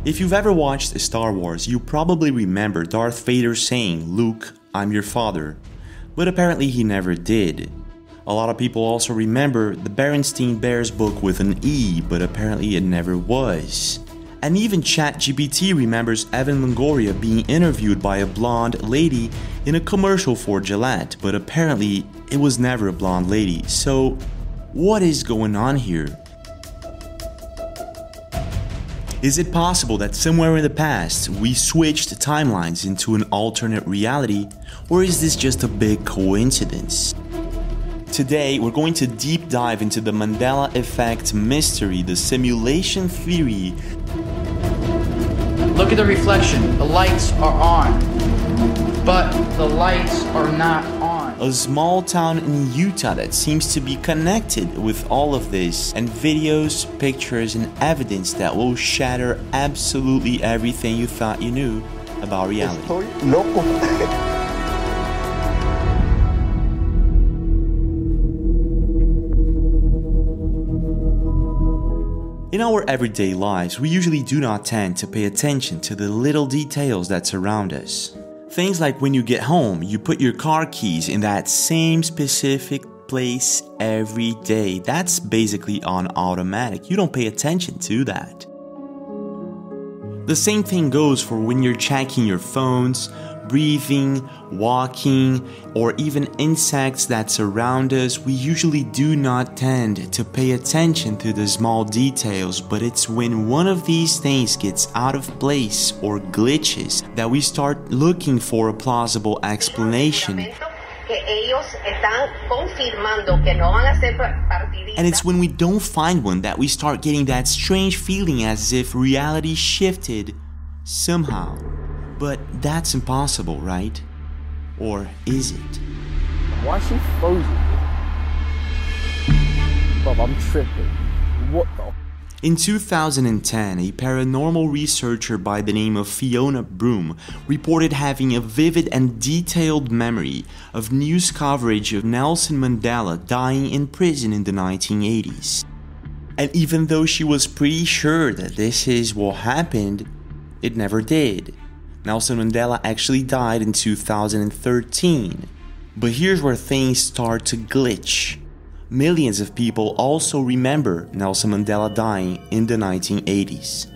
If you've ever watched Star Wars, you probably remember Darth Vader saying, "Luke, I'm your father." But apparently he never did. A lot of people also remember the Berenstein Bears book with an E, but apparently it never was. And even ChatGPT remembers Evan Longoria being interviewed by a blonde lady in a commercial for Gillette, but apparently it was never a blonde lady. So, what is going on here? Is it possible that somewhere in the past we switched timelines into an alternate reality, or is this just a big coincidence? Today, we're going to deep dive into the Mandela Effect mystery, the simulation theory. Look at the reflection. The lights are on, but the lights are not on. A small town in Utah that seems to be connected with all of this, and videos, pictures, and evidence that will shatter absolutely everything you thought you knew about reality. Estoy loco. In our everyday lives, we usually do not tend to pay attention to the little details that surround us. Things like when you get home, you put your car keys in that same specific place every day. That's basically on automatic. You don't pay attention to that. The same thing goes for when you're checking your phones, breathing, walking, or even insects that surround us. We usually do not tend to pay attention to the small details, but it's when one of these things gets out of place or glitches that we start looking for a plausible explanation. And it's when we don't find one that we start getting that strange feeling as if reality shifted somehow. But that's impossible, right? Or is it? Why is she frozen? Bob, I'm tripping. What the? In 2010, a paranormal researcher by the name of Fiona Broom reported having a vivid and detailed memory of news coverage of Nelson Mandela dying in prison in the 1980s. And even though she was pretty sure that this is what happened, it never did. Nelson Mandela actually died in 2013. But here's where things start to glitch. Millions of people also remember Nelson Mandela dying in the 1980s.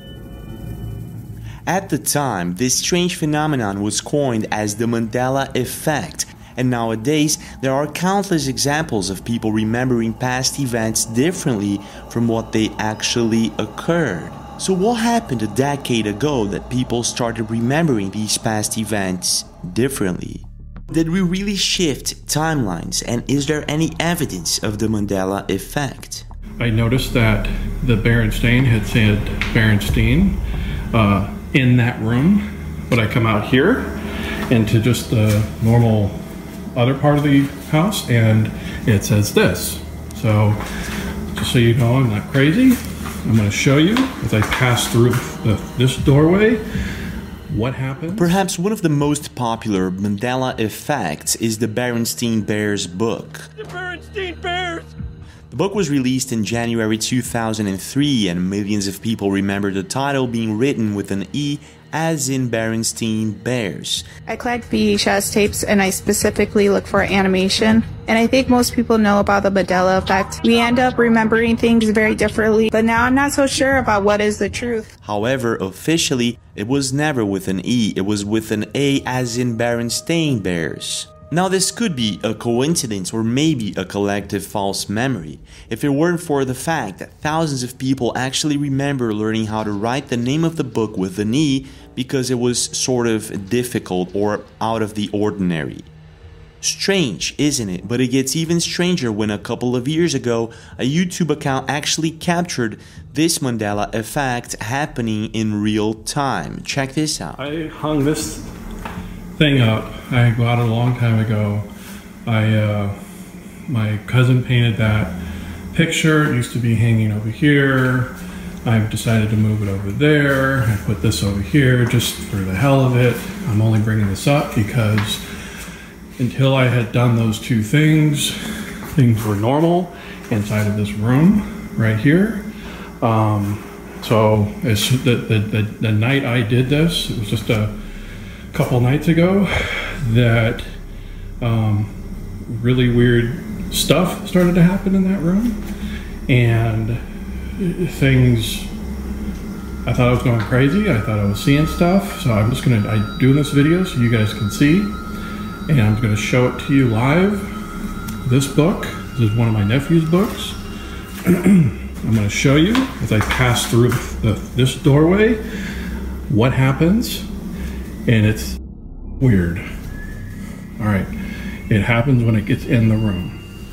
At the time, this strange phenomenon was coined as the Mandela Effect, and nowadays there are countless examples of people remembering past events differently from what they actually occurred. So what happened a decade ago that people started remembering these past events differently? Did we really shift timelines, and is there any evidence of the Mandela Effect? I noticed that the Berenstain had said Berenstein in that room, but I come out here into just the normal other part of the house and it says this. So just so you know, I'm not crazy. I'm going to show you as I pass through this doorway what happens. Perhaps one of the most popular Mandela effects is the Berenstein Bears book. The Berenstein Bears! The book was released in January 2003, and millions of people remember the title being written with an E, as in Berenstein Bears. I collect VHS tapes and I specifically look for animation. And I think most people know about the Mandela effect. We end up remembering things very differently, but now I'm not so sure about what is the truth. However, officially, it was never with an E, it was with an A, as in Berenstein Bears. Now this could be a coincidence or maybe a collective false memory, if it weren't for the fact that thousands of people actually remember learning how to write the name of the book with an E because it was sort of difficult or out of the ordinary. Strange, isn't it? But it gets even stranger when a couple of years ago, a YouTube account actually captured this Mandela effect happening in real time. Check this out. I hung this thing up. I got it a long time ago. My cousin painted that picture. It used to be hanging over here. I've decided to move it over there. I put this over here just for the hell of it. I'm only bringing this up because until I had done those two things, things were normal inside of this room right here. So it's the night I did this, it was just a couple nights ago, that really weird stuff started to happen in that room, and things, I thought I was going crazy. I thought I was seeing stuff. So I'm doing this video so you guys can see, and I'm gonna show it to you live. This book, this is one of my nephew's books. I'm gonna show you as I pass through this doorway what happens, and it's weird. All right, it happens when it gets in the room.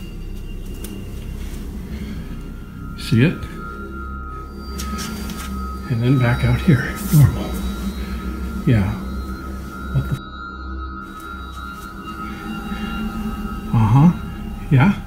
See it? And then back out here, normal. Yeah. What the? Yeah.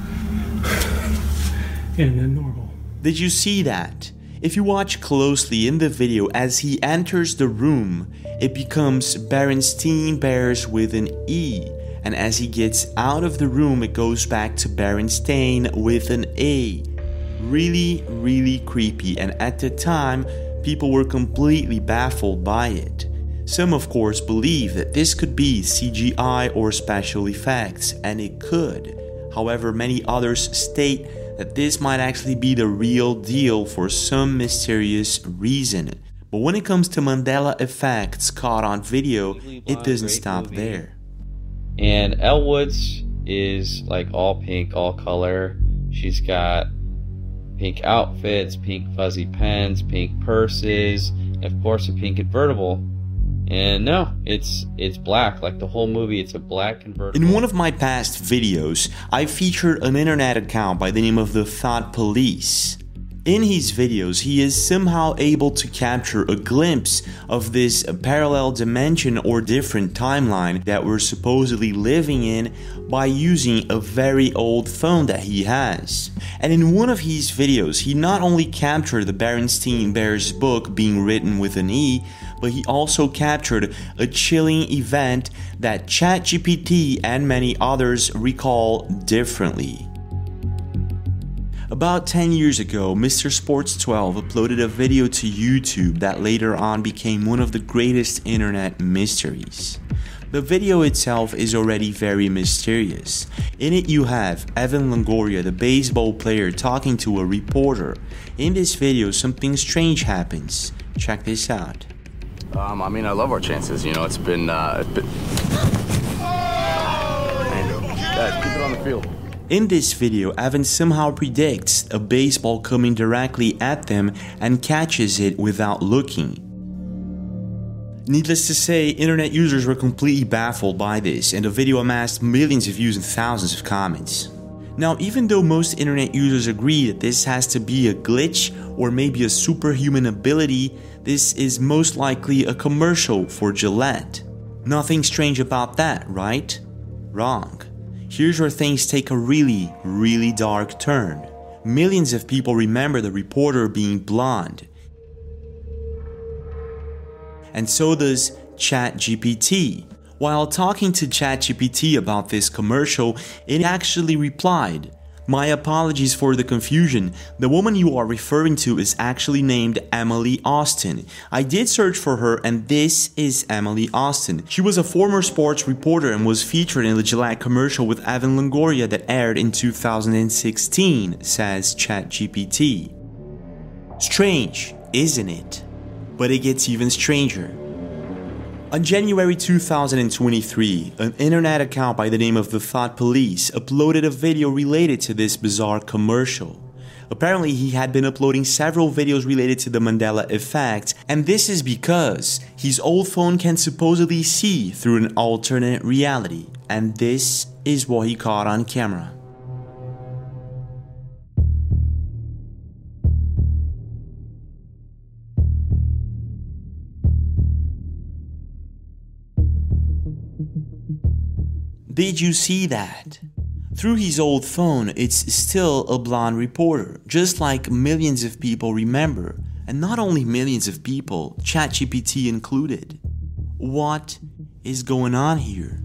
And then normal. Did you see that? If you watch closely in the video, as he enters the room, it becomes Berenstein Bears with an E. And as he gets out of the room, it goes back to Berenstain with an A. Really, really creepy, and at the time, people were completely baffled by it. Some, of course, believe that this could be CGI or special effects, and it could. However, many others state that this might actually be the real deal for some mysterious reason. But when it comes to Mandela effects caught on video, it doesn't stop there. And Elle Woods is like all pink, all color. She's got pink outfits, pink fuzzy pens, pink purses, and of course a pink convertible. And no, it's black. Like the whole movie, it's a black convertible. In one of my past videos, I featured an internet account by the name of the Thought Police. In his videos, he is somehow able to capture a glimpse of this parallel dimension or different timeline that we're supposedly living in by using a very old phone that he has. And in one of his videos, he not only captured the Berenstein Bears book being written with an E, but he also captured a chilling event that ChatGPT and many others recall differently. About 10 years ago, Mr. Sports 12 uploaded a video to YouTube that later on became one of the greatest internet mysteries. The video itself is already very mysterious. In it you have Evan Longoria, the baseball player, talking to a reporter. In this video, something strange happens. Check this out. I mean, I love our chances. You know, it's been Guys, keep it on the field. In this video, Evan somehow predicts a baseball coming directly at them and catches it without looking. Needless to say, internet users were completely baffled by this, and the video amassed millions of views and thousands of comments. Now, even though most internet users agree that this has to be a glitch or maybe a superhuman ability, this is most likely a commercial for Gillette. Nothing strange about that, right? Wrong. Here's where things take a really, really dark turn. Millions of people remember the reporter being blonde. And so does ChatGPT. While talking to ChatGPT about this commercial, it actually replied, "My apologies for the confusion. The woman you are referring to is actually named Emily Austin. I did search for her, and this is Emily Austin. She was a former sports reporter and was featured in the Gillette commercial with Evan Longoria that aired in 2016, says ChatGPT. Strange, isn't it? But it gets even stranger. On January 2023, an internet account by the name of the Thought Police uploaded a video related to this bizarre commercial. Apparently, he had been uploading several videos related to the Mandela effect, and this is because his old phone can supposedly see through an alternate reality, and this is what he caught on camera. Did you see that? Through his old phone, it's still a blonde reporter, just like millions of people remember. And not only millions of people, ChatGPT included. What is going on here?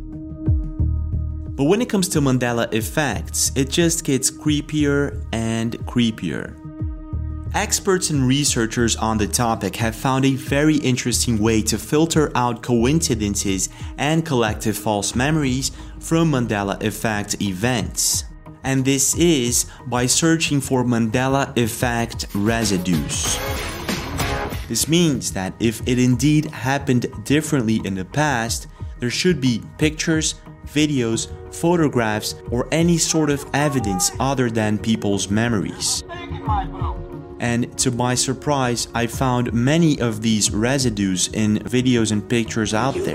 But when it comes to Mandela effects, it just gets creepier and creepier. Experts and researchers on the topic have found a very interesting way to filter out coincidences and collective false memories from Mandela effect events. And this is by searching for Mandela effect residues. This means that if it indeed happened differently in the past, there should be pictures, videos, photographs, or any sort of evidence other than people's memories. And to my surprise, I found many of these residues in videos and pictures out there.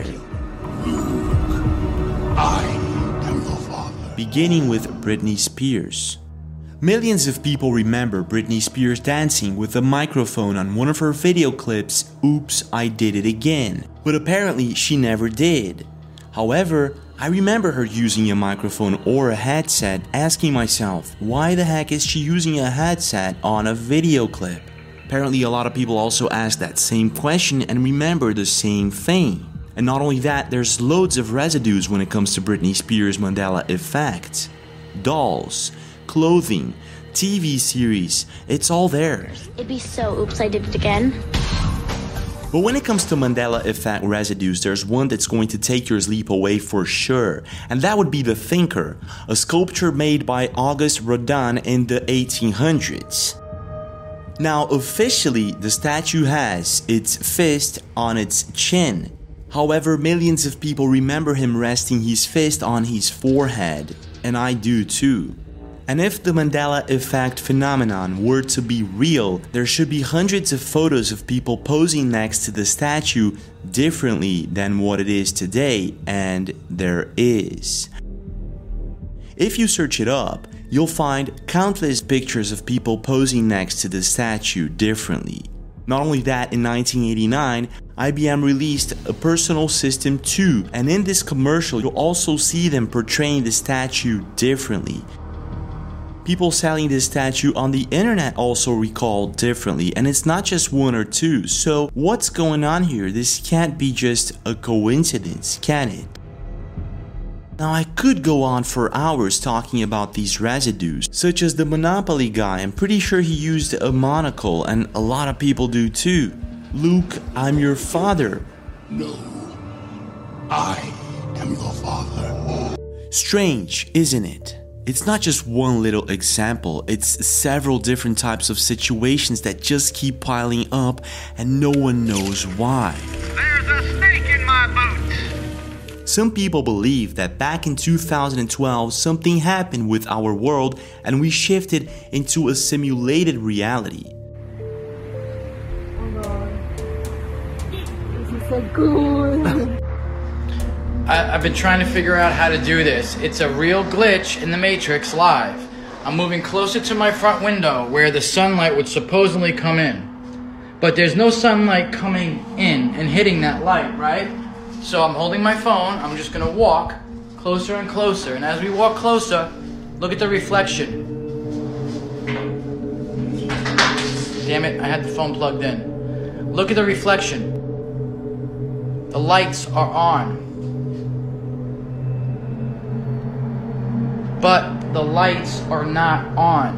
I am your father. Beginning with Britney Spears. Millions of people remember Britney Spears dancing with a microphone on one of her video clips, Oops, I Did It Again. But apparently she never did. However, I remember her using a microphone or a headset, asking myself, why the heck is she using a headset on a video clip? Apparently a lot of people also ask that same question and remember the same thing. And not only that, there's loads of residues when it comes to Britney Spears' Mandela effect. Dolls, clothing, TV series, it's all there. It'd be so oops, I did it again. But when it comes to Mandela effect residues, there's one that's going to take your sleep away for sure, and that would be the Thinker, a sculpture made by Auguste Rodin in the 1800s. Now, officially, the statue has its fist on its chin. However, millions of people remember him resting his fist on his forehead, and I do too. And if the Mandela effect phenomenon were to be real, there should be hundreds of photos of people posing next to the statue differently than what it is today, and there is. If you search it up, you'll find countless pictures of people posing next to the statue differently. Not only that, in 1989, IBM released a Personal System 2, and in this commercial you'll also see them portraying the statue differently. People selling this statue on the internet also recall differently, and it's not just one or two. So what's going on here? This can't be just a coincidence, can it? Now I could go on for hours talking about these residues, such as the Monopoly guy. I'm pretty sure he used a monocle, and a lot of people do too. Luke, I'm your father. No, I am your father. Strange, isn't it? It's not just one little example, it's several different types of situations that just keep piling up and no one knows why. There's a snake in my boot! Some people believe that back in 2012 something happened with our world and we shifted into a simulated reality. Oh God. This is so cool. I've been trying to figure out how to do this. It's a real glitch in the Matrix live. I'm moving closer to my front window where the sunlight would supposedly come in. But there's no sunlight coming in and hitting that light, right? So I'm holding my phone, I'm just gonna walk closer and closer. And as we walk closer, look at the reflection. Damn it, I had the phone plugged in. Look at the reflection. The lights are on. But the lights are not on.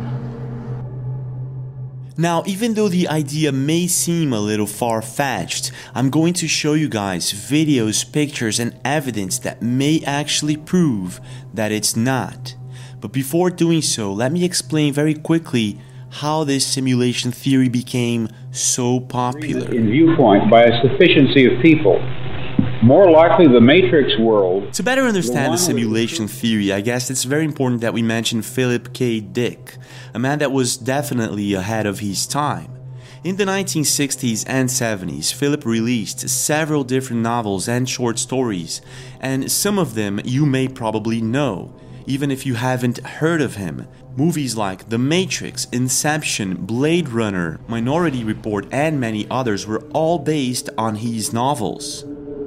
Now, even though the idea may seem a little far-fetched, I'm going to show you guys videos, pictures, and evidence that may actually prove that it's not. But before doing so, let me explain very quickly how this simulation theory became so popular. In viewpoint by a sufficiency of people. More likely the Matrix world. To better understand the simulation theory, I guess it's very important that we mention Philip K. Dick, a man that was definitely ahead of his time. In the 1960s and 70s, Philip released several different novels and short stories, and some of them you may probably know, even if you haven't heard of him. Movies like The Matrix, Inception, Blade Runner, Minority Report, and many others were all based on his novels.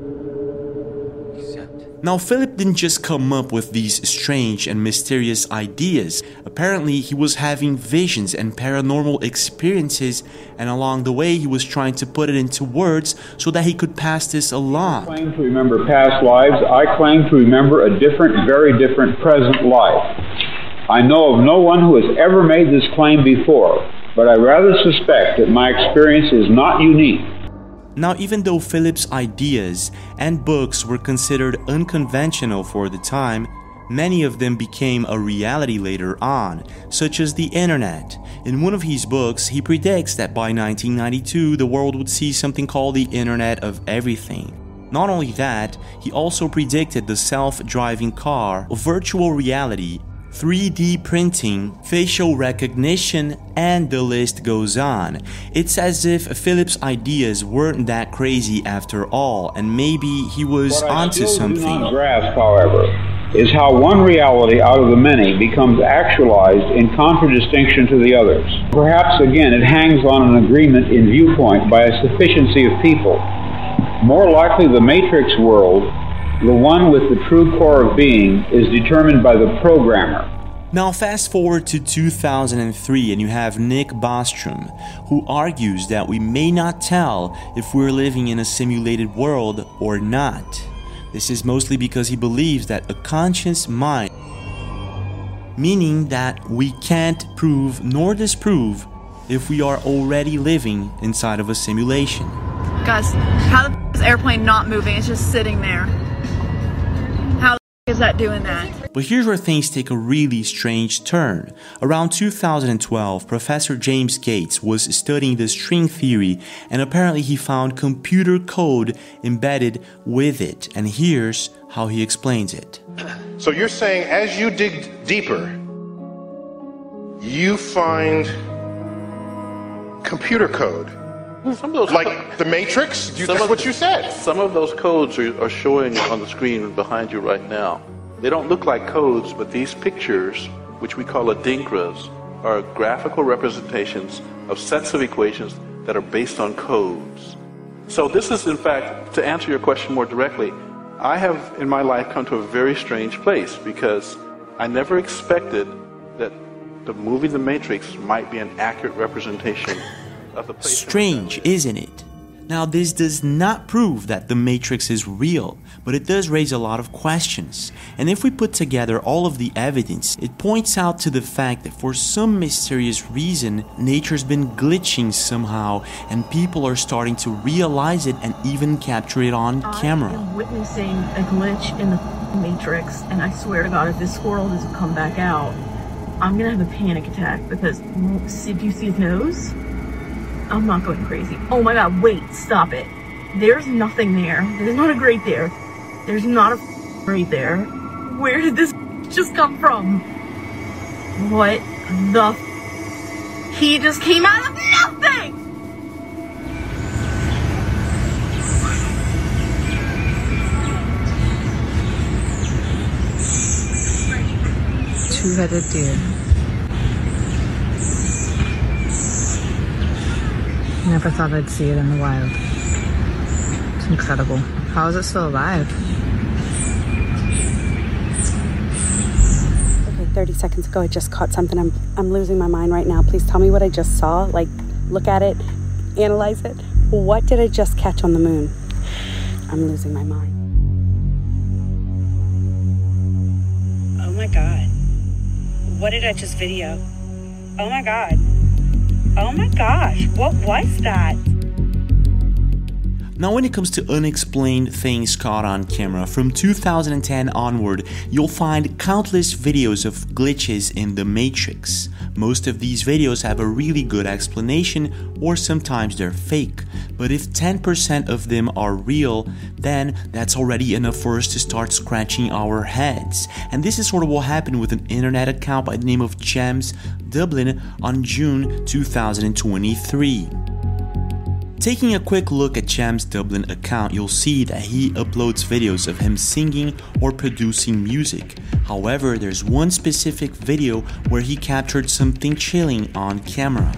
Now, Philip didn't just come up with these strange and mysterious ideas. Apparently, he was having visions and paranormal experiences, and along the way, he was trying to put it into words so that he could pass this along. I claim to remember past lives. I claim to remember a different, very different present life. I know of no one who has ever made this claim before. but I rather suspect that my experience is not unique. Now, even though Phillips' ideas and books were considered unconventional for the time, many of them became a reality later on, such as the internet. In one of his books, he predicts that by 1992, the world would see something called the Internet of Everything. Not only that, he also predicted the self-driving car, virtual reality, 3D printing, facial recognition, and the list goes on. It's as if Phillips' ideas weren't that crazy after all, and maybe he was onto something. What I still do not grasp, however, is how one reality out of the many becomes actualized in contradistinction to the others. Perhaps, again, it hangs on an agreement in viewpoint by a sufficiency of people. More likely, the Matrix world, the one with the true core of being, is determined by the programmer. Now fast forward to 2003 and you have Nick Bostrom, who argues that we may not tell if we're living in a simulated world or not. This is mostly because he believes that a conscious mind, meaning that we can't prove nor disprove if we are already living inside of a simulation. Guys, how the f is airplane not moving? It's just sitting there. How the f is that doing that? But here's where things take a really strange turn. Around 2012, Professor James Gates was studying the string theory, and apparently he found computer code embedded with it. And here's how he explains it. So you're saying as you dig deeper, you find computer code? Some of those like the Matrix? That's what you said. Some of those codes are showing on the screen behind you right now. They don't look like codes, but these pictures, which we call adinkras, are graphical representations of sets of equations that are based on codes. So this is, in fact, to answer your question more directly, I have in my life come to a very strange place because I never expected that the movie The Matrix might be an accurate representation of the place. Strange, isn't it? Now, this does not prove that the Matrix is real, but it does raise a lot of questions. And if we put together all of the evidence, it points out to the fact that for some mysterious reason, nature's been glitching somehow, and people are starting to realize it and even capture it on camera. I'm witnessing a glitch in the Matrix, and I swear to God, if this squirrel doesn't come back out, I'm gonna have a panic attack because, do you see his nose? I'm not going crazy. Oh my God, wait, stop it. There's nothing there. There's not a grate there. There's not a grate there. Where did this just come from? What the He just came out of nothing! Two-headed deer. Never thought I'd see it in the wild. It's incredible. How is it still alive? Okay, 30 seconds ago I just caught something. I'm losing my mind right now. Please tell me what I just saw. Like, look at it, analyze it. What did I just catch on the moon? I'm losing my mind. Oh my God. What did I just video? Oh my God. Oh my gosh, what was that? Now, when it comes to unexplained things caught on camera, from 2010 onward, you'll find countless videos of glitches in the Matrix. Most of these videos have a really good explanation, or sometimes they're fake. But if 10% of them are real, then that's already enough for us to start scratching our heads. And this is sort of what happened with an internet account by the name of Gems Dublin on June 2023. Taking a quick look at Gems Dublin account, you'll see that he uploads videos of him singing or producing music. However, there's one specific video where he captured something chilling on camera.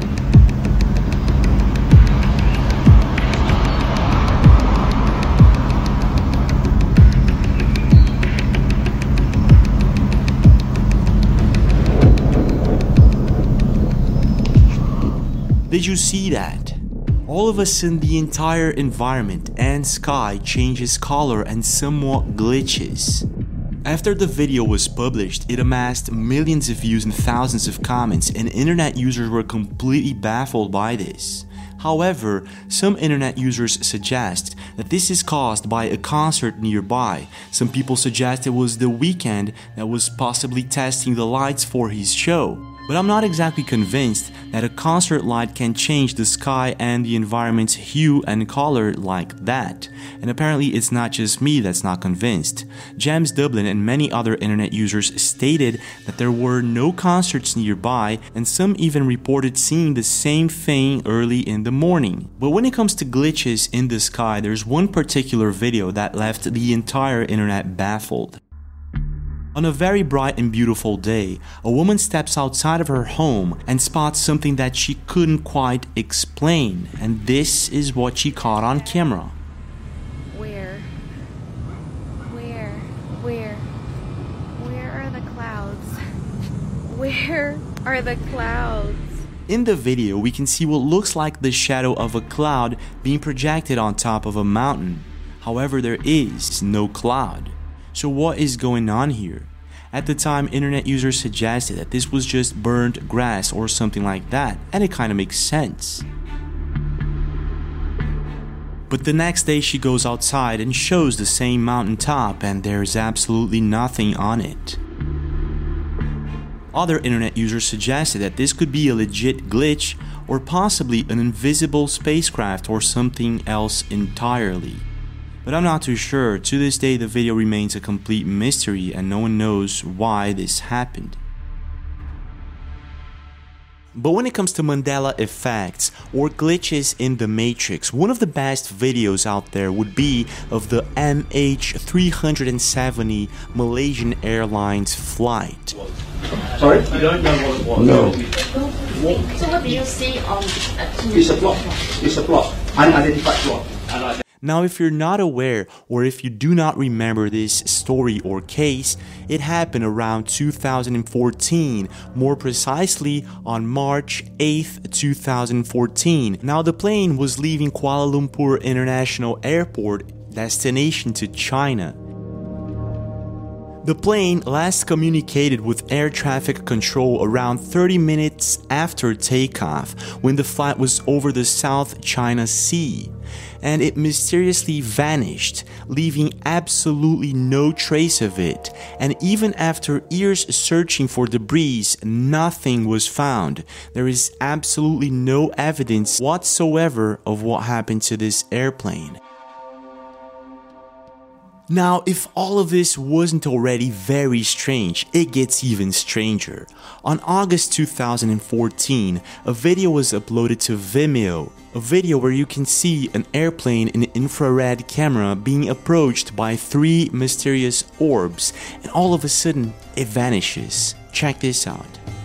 Did you see that? All of a sudden, the entire environment and sky changes color and somewhat glitches. After the video was published, it amassed millions of views and thousands of comments, and internet users were completely baffled by this. However, some internet users suggest that this is caused by a concert nearby. Some people suggest it was The Weeknd that was possibly testing the lights for his show. But I'm not exactly convinced that a concert light can change the sky and the environment's hue and color like that. And apparently it's not just me that's not convinced. James Dublin and many other internet users stated that there were no concerts nearby, and some even reported seeing the same thing early in the morning. But when it comes to glitches in the sky, there's one particular video that left the entire internet baffled. On a very bright and beautiful day, a woman steps outside of her home and spots something that she couldn't quite explain, and this is what she caught on camera. Where are the clouds? Where are the clouds? In the video, we can see what looks like the shadow of a cloud being projected on top of a mountain. However, there is no cloud. So what is going on here? At the time, internet users suggested that this was just burnt grass or something like that, and it kind of makes sense. But the next day she goes outside and shows the same mountaintop, and there's absolutely nothing on it. Other internet users suggested that this could be a legit glitch, or possibly an invisible spacecraft or something else entirely. But I'm not too sure. To this day, the video remains a complete mystery and no one knows why this happened. But when it comes to Mandela effects or glitches in the Matrix, one of the best videos out there would be of the MH370 Malaysian Airlines flight. Sorry? You don't know what it was? No. So what do you see on... It's a plot. It's a plot. Unidentified plot. Now, if you're not aware or if you do not remember this story or case, it happened around 2014, more precisely on March 8th, 2014. Now, the plane was leaving Kuala Lumpur International Airport, destination to China. The plane last communicated with air traffic control around 30 minutes after takeoff, when the flight was over the South China Sea, and it mysteriously vanished, leaving absolutely no trace of it. And even after years searching for debris, nothing was found. There is absolutely no evidence whatsoever of what happened to this airplane. Now, if all of this wasn't already very strange, it gets even stranger. On August 2014, a video was uploaded to Vimeo, a video where you can see an airplane in an infrared camera being approached by 3 mysterious orbs, and all of a sudden, it vanishes. Check this out.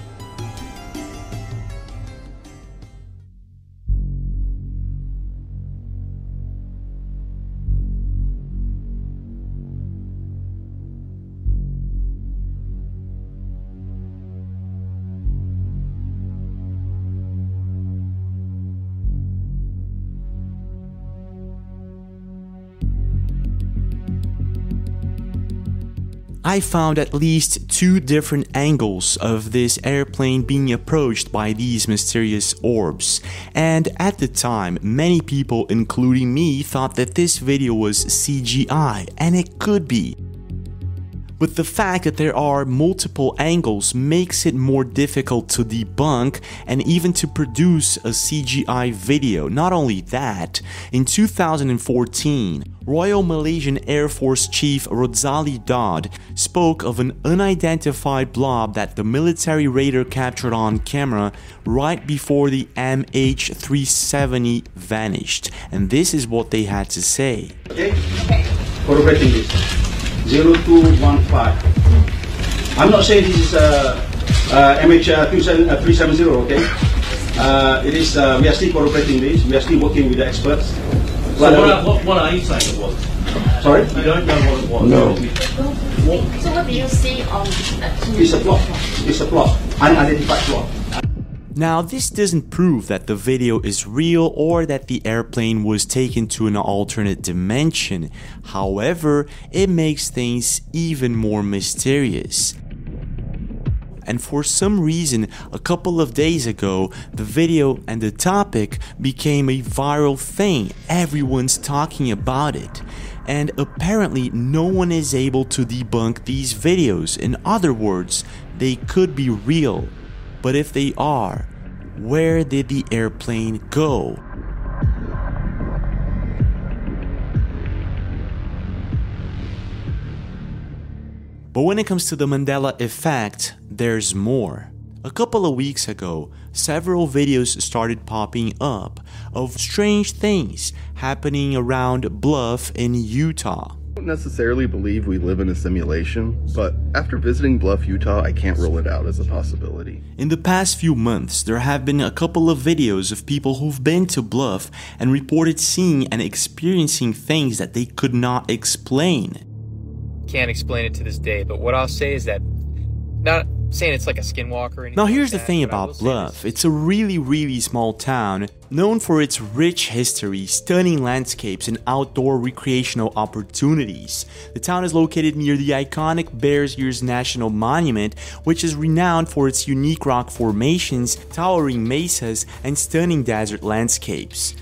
I found at least 2 different angles of this airplane being approached by these mysterious orbs, and at the time, many people, including me, thought that this video was CGI, and it could be. But the fact that there are multiple angles makes it more difficult to debunk and even to produce a CGI video. Not only that, in 2014, Royal Malaysian Air Force Chief Rodzali Dodd spoke of an unidentified blob that the military radar captured on camera right before the MH370 vanished. And this is what they had to say. Okay? Corroborating this. 0215. I'm not saying this is MH370, okay? It is, we are still corroborating this, we are still working with the experts. So what are you saying it was? Sorry? You don't know what it was? No. So what do you see on... It's a plot. It's a plot. Unidentified plot. Now, this doesn't prove that the video is real or that the airplane was taken to an alternate dimension. However, it makes things even more mysterious. And for some reason, a couple of days ago, the video and the topic became a viral thing. Everyone's talking about it. And apparently, no one is able to debunk these videos. In other words, they could be real. But if they are, where did the airplane go? But when it comes to the Mandela effect, there's more. A couple of weeks ago, several videos started popping up of strange things happening around Bluff in Utah. I don't necessarily believe we live in a simulation, but after visiting Bluff, Utah, I can't rule it out as a possibility. In the past few months, there have been a couple of videos of people who've been to Bluff and reported seeing and experiencing things that they could not explain. Can't explain it to this day, but what I'll say is that, not saying it's like a skinwalker or anything. Now here's like the thing about Bluff. It's a really small town known for its rich history, stunning landscapes, and outdoor recreational opportunities. The town is located near the iconic Bears Ears National Monument, which is renowned for its unique rock formations, towering mesas, and stunning desert landscapes.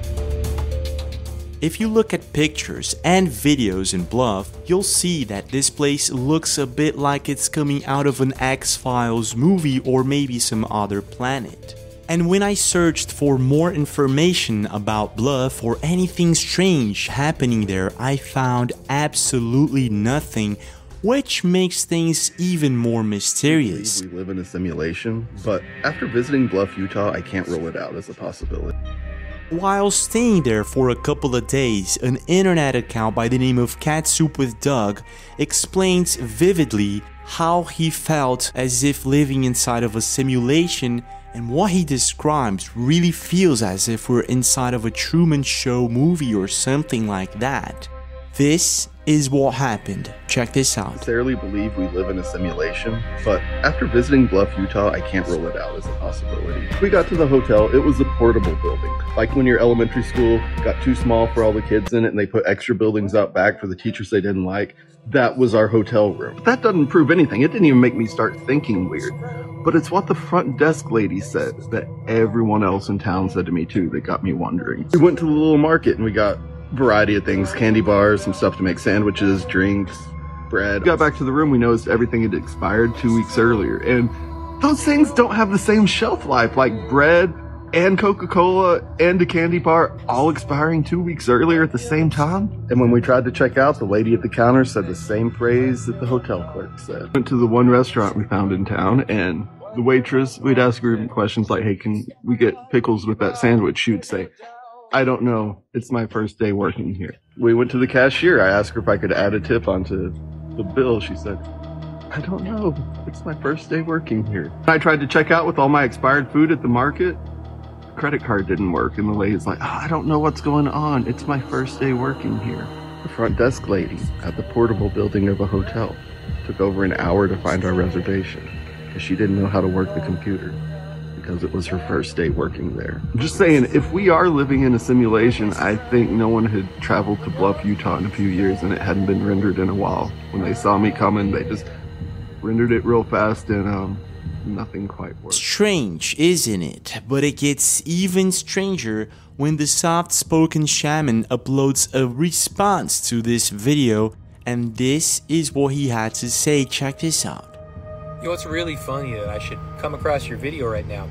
If you look at pictures and videos in Bluff, you'll see that this place looks a bit like it's coming out of an X-Files movie or maybe some other planet. And when I searched for more information about Bluff or anything strange happening there, I found absolutely nothing, which makes things even more mysterious. We live in a simulation, but after visiting Bluff, Utah, I can't rule it out as a possibility. While staying there for a couple of days, an internet account by the name of Cat Soup with Doug explains vividly how he felt as if living inside of a simulation, and what he describes really feels as if we're inside of a Truman Show movie or something like that. This is what happened. Check this out. I necessarily believe we live in a simulation, but after visiting Bluff, Utah, I can't rule it out as a possibility. We got to the hotel. It was a portable building. Like when your elementary school got too small for all the kids in it and they put extra buildings out back for the teachers they didn't like. That was our hotel room. But that doesn't prove anything. It didn't even make me start thinking weird. But it's what the front desk lady said that everyone else in town said to me too that got me wondering. We went to the little market and we got variety of things, candy bars, some stuff to make sandwiches, drinks, bread. We got back to the room, we noticed everything had expired 2 weeks earlier, and those things don't have the same shelf life, like bread and Coca-Cola and a candy bar all expiring 2 weeks earlier at the same time. And when we tried to check out, the lady at the counter said the same phrase that the hotel clerk said. Went to the one restaurant we found in town, and the waitress, we'd ask her questions like, hey, can we get pickles with that sandwich? She would say, I don't know. It's my first day working here. We went to the cashier. I asked her if I could add a tip onto the bill. She said, I don't know. It's my first day working here. I tried to check out with all my expired food at the market. Credit card didn't work. And the lady's like, I don't know what's going on. It's my first day working here. The front desk lady at the portable building of a hotel took over an hour to find our reservation because she didn't know how to work the computer. Because it was her first day working there. I'm just saying, if we are living in a simulation, I think no one had traveled to Bluff, Utah in a few years and it hadn't been rendered in a while. When they saw me coming, they just rendered it real fast and nothing quite worked. Strange, isn't it? But it gets even stranger when the soft-spoken shaman uploads a response to this video, and this is what he had to say. Check this out. You know, it's really funny that I should come across your video right now.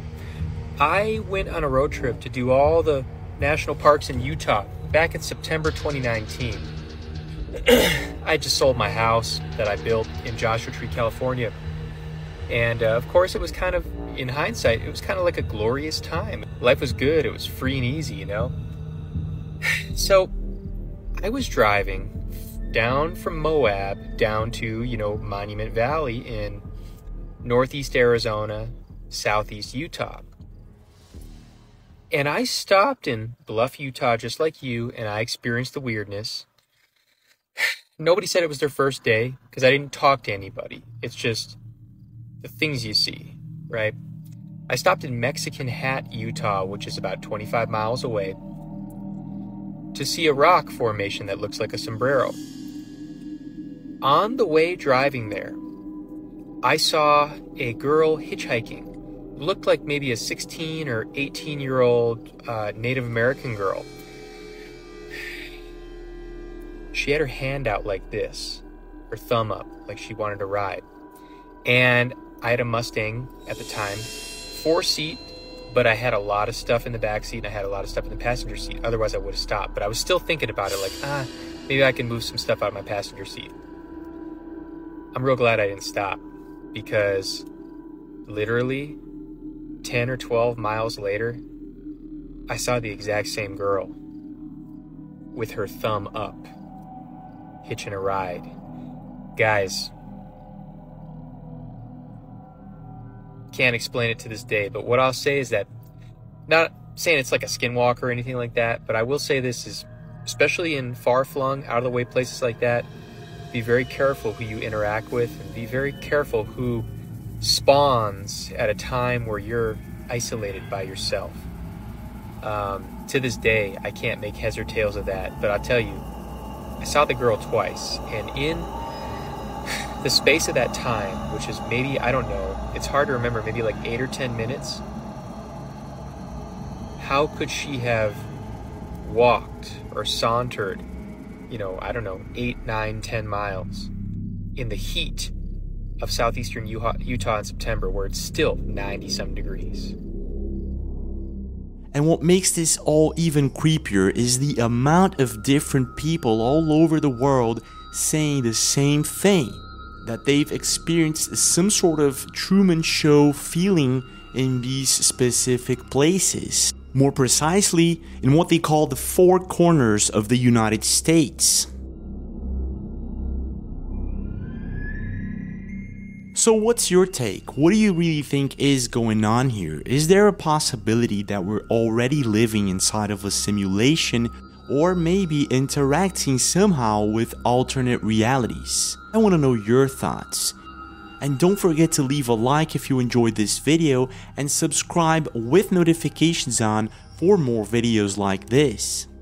I went on a road trip to do all the national parks in Utah back in September 2019. I just sold my house that I built in Joshua Tree, California. And of course, it was kind of, in hindsight, it was kind of like a glorious time. Life was good. It was free and easy, you know? So I was driving down from Moab down to, Monument Valley in Northeast Arizona, Southeast Utah. And I stopped in Bluff, Utah, just like you, and I experienced the weirdness. Nobody said it was their first day, because I didn't talk to anybody. It's just the things you see, right? I stopped in Mexican Hat, Utah, which is about 25 miles away, to see a rock formation that looks like a sombrero. On the way driving there, I saw a girl hitchhiking. It looked like maybe a 16 or 18-year-old Native American girl. She had her hand out like this, her thumb up, like she wanted to ride. And I had a Mustang at the time, 4-seat, but I had a lot of stuff in the back seat and I had a lot of stuff in the passenger seat. Otherwise, I would have stopped. But I was still thinking about it, like, maybe I can move some stuff out of my passenger seat. I'm real glad I didn't stop, because literally 10 or 12 miles later, I saw the exact same girl with her thumb up, hitching a ride. Guys, can't explain it to this day, but what I'll say is that, not saying it's like a skinwalker or anything like that, but I will say this is, especially in far-flung, out-of-the-way places like that, be very careful who you interact with, and be very careful who spawns at a time where you're isolated by yourself. To this day, I can't make heads or tails of that, but I'll tell you, I saw the girl twice, and in the space of that time, which is maybe, I don't know, it's hard to remember, maybe like 8 or 10 minutes, how could she have walked or sauntered, I don't know, 8, 9, 10 miles in the heat of southeastern Utah in September, where it's still 90-some degrees? And what makes this all even creepier is the amount of different people all over the world saying the same thing, that they've experienced some sort of Truman Show feeling in these specific places. More precisely, in what they call the four corners of the United States. So what's your take? What do you really think is going on here? Is there a possibility that we're already living inside of a simulation, or maybe interacting somehow with alternate realities? I want to know your thoughts. And don't forget to leave a like if you enjoyed this video, and subscribe with notifications on for more videos like this.